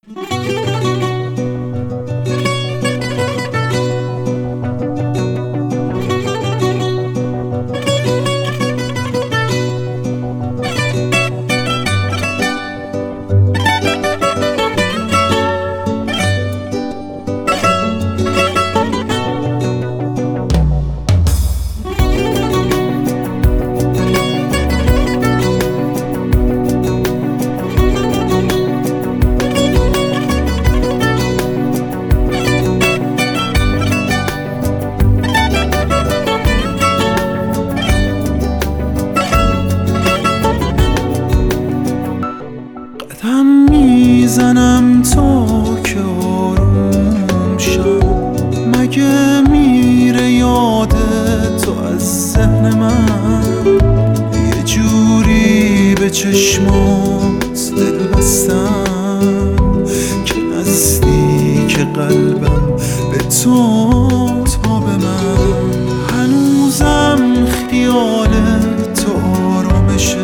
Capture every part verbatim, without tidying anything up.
قدم میزنم تا که آروم شم، مگه میره یاد تو از ذهن من؟ یه جوری به چشمات دل بستم که نزدیک قلبم به تو تا به من. هنوزم خیال تو آرامشه،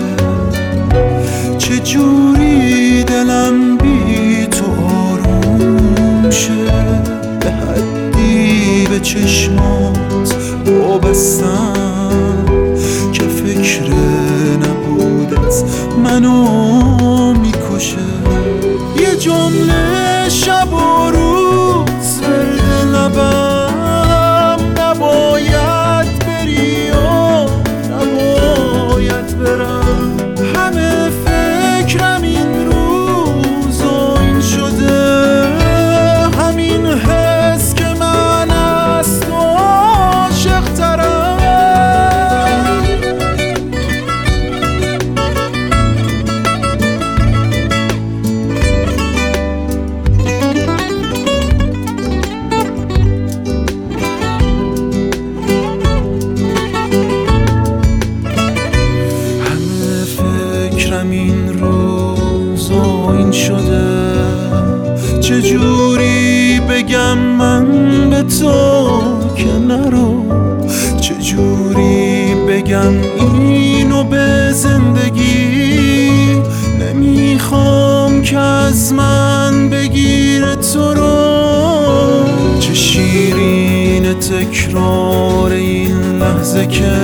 چجوری دلم بی تو آروم شه. به حدی به چشمات وابستم که فکر نبودت منو میکشه. یه جمله شب و روز ورد لبم، نباید بری و نباید برم. همه فکرم این روز و این شده، همین حس که من از تو عاشق ترم. همه فکرم این روز و این شده، چجوری بگم من به تو که نرو؟ چجوری بگم اینو به زندگی؟ نمیخوام که از من بگیره تو رو. چه شیرین تکرار این لحظه که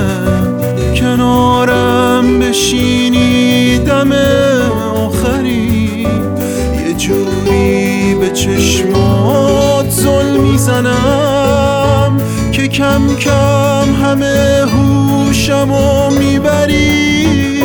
کنارم بشینی دم آخری. یه جوری به چشمات زل میزنم که کم کم همه هوشمو میبری.